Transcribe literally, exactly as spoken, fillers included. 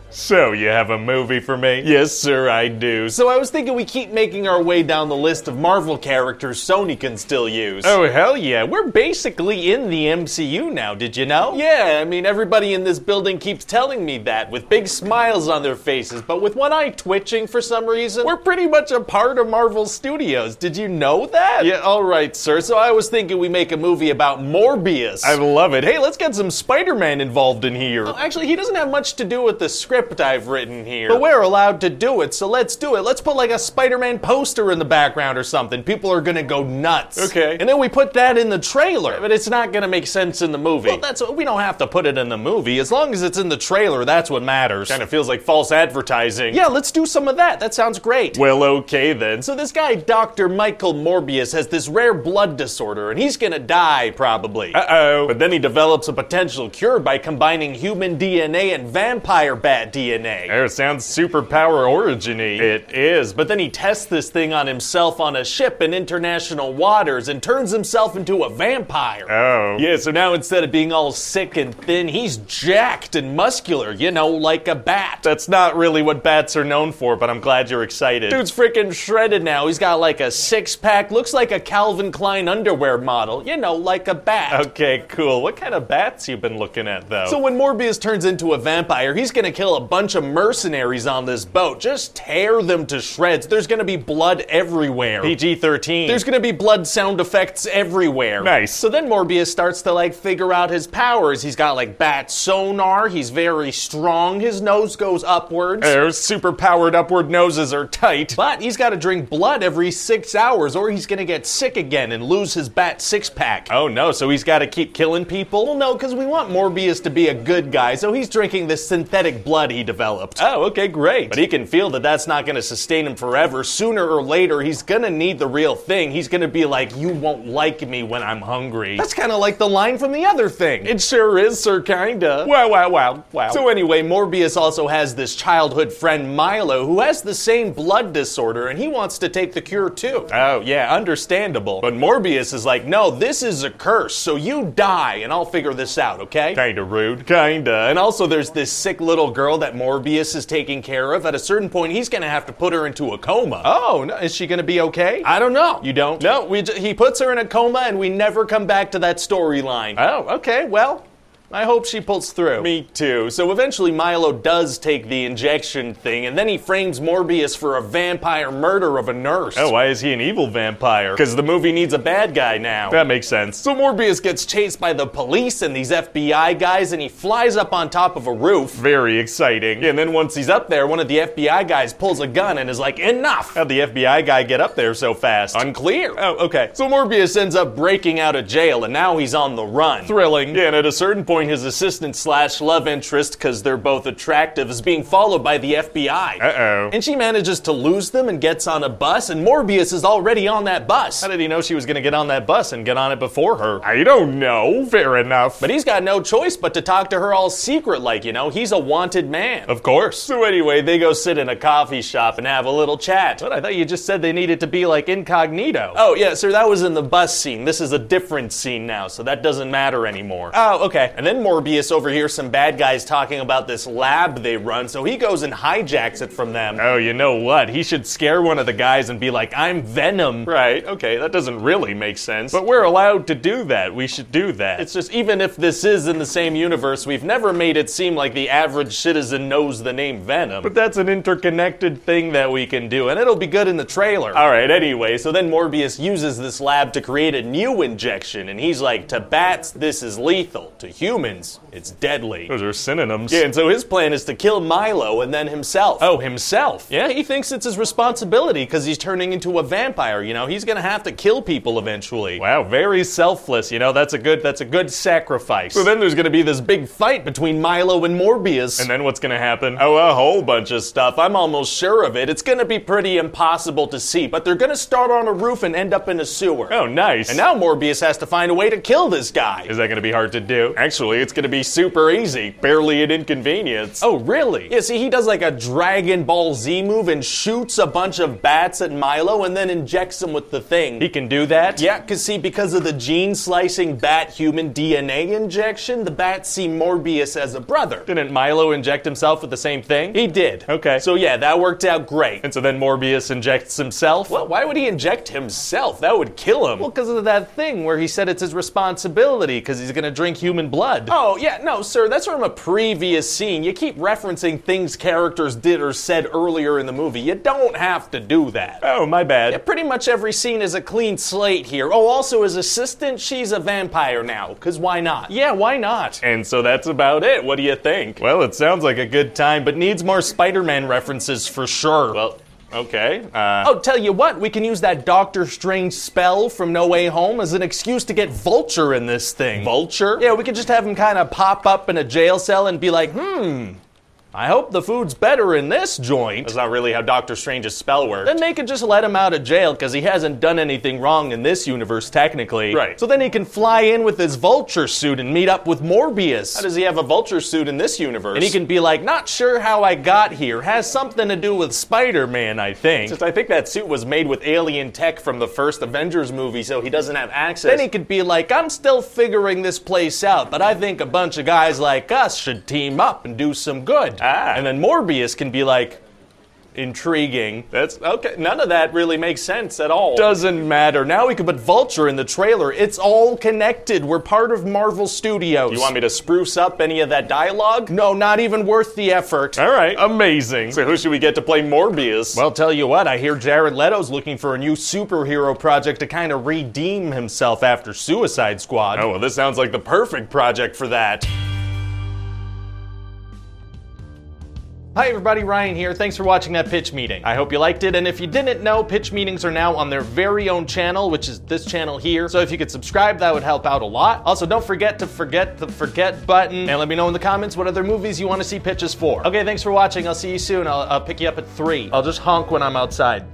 So, you have a movie for me? Yes, sir, I do. So I was thinking we keep making our way down the list of Marvel characters Sony can still use. Oh, hell yeah. We're basically in the M C U now, did you know? Yeah, I mean, everybody in this building keeps telling me that, with big smiles on their faces, but with one eye twitching for some reason. We're pretty much a part of Marvel Studios. Did you know that? Yeah, alright, sir. So I was thinking we make a movie about Morbius. I love it. Hey, let's get some Spider-Man involved in here. Oh, actually, he doesn't have much to do with the script I've written here. But we're allowed to do it, so let's do it. Let's put like a Spider-Man poster in the background or something. People are gonna go nuts. Okay. And then we put that in the trailer. But it's not gonna make sense in the movie. Well, that's we don't have to put it in the movie. As long as it's in the trailer, that's what matters. Kind of feels like false advertising. Yeah, let's do some of that. That sounds great. Well, okay then. So this guy, Doctor Michael Morbius, has this rare blood disorder, and he's gonna die, probably. Uh-oh. But then he develops a potential cure by combining human D N A and vampire bat D N A. Oh, it sounds superpower origin-y. It is, but then he tests this thing on himself on a ship in international waters and turns himself into a vampire. Oh. Yeah, so now instead of being all sick and thin, he's jacked and muscular, you know, like a bat. That's not really what bats are known for, but I'm glad you're excited. Dude's freaking shredded now. He's got like a six-pack, looks like a Calvin Klein underwear model, you know, like a bat. Okay, cool. What kind of bats you been looking at, though? So when Morbius turns into a vampire, he's gonna kill a bunch of mercenaries on this boat. Just tear them to shreds. There's gonna be blood everywhere. P G thirteen. There's gonna be blood sound effects everywhere. Nice. So then Morbius starts to like figure out his powers. He's got like bat sonar. He's very strong. His nose goes upwards. Their super powered upward noses are tight. But he's gotta drink blood every six hours or he's gonna get sick again and lose his bat six-pack. Oh no, so he's gotta keep killing people? Well, no, because we want Morbius to be a good guy, so he's drinking this synthetic blood he developed. Oh, okay, great. But he can feel that that's not going to sustain him forever. Sooner or later, he's going to need the real thing. He's going to be like, you won't like me when I'm hungry. That's kind of like the line from the other thing. It sure is, sir, kinda. Wow, wow, wow, wow. So anyway, Morbius also has this childhood friend, Milo, who has the same blood disorder, and he wants to take the cure too. Oh, yeah, understandable. But Morbius is like, no, this is a curse, so you die, and I'll figure this out, okay? Kinda rude. Kinda. And also there's this sick little girl that Morbius is taking care of. At a certain point, he's gonna have to put her into a coma. Oh, no, is she gonna be okay? I don't know. You don't? No, we j- he puts her in a coma and we never come back to that storyline. Oh, okay, well, I hope she pulls through. me too. So eventually Milo does take the injection thing, and then he frames Morbius for a vampire murder of a nurse. Oh, why is he an evil vampire? Because the movie needs a bad guy now. That makes sense. So Morbius gets chased by the police and these F B I guys, and he flies up on top of a roof. Very exciting. And then once he's up there, one of the F B I guys pulls a gun and is like, enough! How'd the F B I guy get up there so fast? Unclear. Oh, okay. So Morbius ends up breaking out of jail, and now he's on the run. Thrilling. Yeah, and at a certain point, his assistant slash love interest, because they're both attractive, is being followed by the F B I. Uh-oh. And she manages to lose them and gets on a bus, and Morbius is already on that bus. How did he know she was gonna get on that bus and get on it before her? I don't know. Fair enough. But he's got no choice but to talk to her all secret like, you know, he's a wanted man. Of course. So anyway, they go sit in a coffee shop and have a little chat. But I thought you just said they needed to be like incognito. Oh, yeah, sir, that was in the bus scene. This is a different scene now, so that doesn't matter anymore. Oh, okay. And then Morbius overhears some bad guys talking about this lab they run, so he goes and hijacks it from them. Oh, you know what? He should scare one of the guys and be like, I'm Venom. Right, okay, that doesn't really make sense. But we're allowed to do that. We should do that. It's just, even if this is in the same universe, we've never made it seem like the average citizen knows the name Venom. But that's an interconnected thing that we can do, and it'll be good in the trailer. Alright, anyway, so then Morbius uses this lab to create a new injection, and he's like, to bats, this is lethal. To humans, it's deadly. Those are synonyms. Yeah, and so his plan is to kill Milo and then himself. Oh, himself? Yeah, he thinks it's his responsibility because he's turning into a vampire, you know? He's gonna have to kill people eventually. Wow, very selfless, you know? That's a good, that's a good sacrifice. So then there's gonna be this big fight between Milo and Morbius. And then what's gonna happen? Oh, a whole bunch of stuff. I'm almost sure of it. It's gonna be pretty impossible to see, but they're gonna start on a roof and end up in a sewer. Oh, nice. And now Morbius has to find a way to kill this guy. Is that gonna be hard to do? Actually, Actually, it's gonna be super easy. Barely an inconvenience. Oh, really? Yeah, see, he does like a Dragon Ball Z move and shoots a bunch of bats at Milo and then injects them with the thing. He can do that? Yeah, because see, because of the gene-slicing bat-human D N A injection, the bats see Morbius as a brother. Didn't Milo inject himself with the same thing? He did. Okay. So yeah, that worked out great. And so then Morbius injects himself? Well, why would he inject himself? That would kill him. Well, because of that thing where he said it's his responsibility because he's gonna drink human blood. Oh, yeah, no, sir, that's from a previous scene. You keep referencing things characters did or said earlier in the movie. You don't have to do that. Oh, my bad. Yeah, pretty much every scene is a clean slate here. Oh, also his assistant, she's a vampire now, because why not? Yeah, why not? And so that's about it. What do you think? Well, it sounds like a good time, but needs more Spider-Man references for sure. Well, okay. Uh, oh, tell you what, we can use that Doctor Strange spell from No Way Home as an excuse to get Vulture in this thing. Vulture? Yeah, we could just have him kind of pop up in a jail cell and be like, hmm, I hope the food's better in this joint. That's not really how Doctor Strange's spell works. Then they could just let him out of jail because he hasn't done anything wrong in this universe, technically. Right. So then he can fly in with his Vulture suit and meet up with Morbius. How does he have a Vulture suit in this universe? And he can be like, not sure how I got here. Has something to do with Spider-Man, I think. Just I think that suit was made with alien tech from the first Avengers movie, so he doesn't have access. Then he could be like, I'm still figuring this place out, but I think a bunch of guys like us should team up and do some good. Ah. And then Morbius can be like, intriguing. That's okay. None of that really makes sense at all. Doesn't matter. Now we can put Vulture in the trailer. It's all connected. We're part of Marvel Studios. You want me to spruce up any of that dialogue? No, not even worth the effort. All right, amazing. So who should we get to play Morbius? Well, tell you what, I hear Jared Leto's looking for a new superhero project to kind of redeem himself after Suicide Squad. Oh, well, this sounds like the perfect project for that. Hi everybody, Ryan here. Thanks for watching that pitch meeting. I hope you liked it, and if you didn't know, pitch meetings are now on their very own channel, which is this channel here. So if you could subscribe, that would help out a lot. Also, don't forget to forget the forget button, and let me know in the comments what other movies you want to see pitches for. Okay, thanks for watching. I'll see you soon. I'll, I'll pick you up at three. I'll just honk when I'm outside.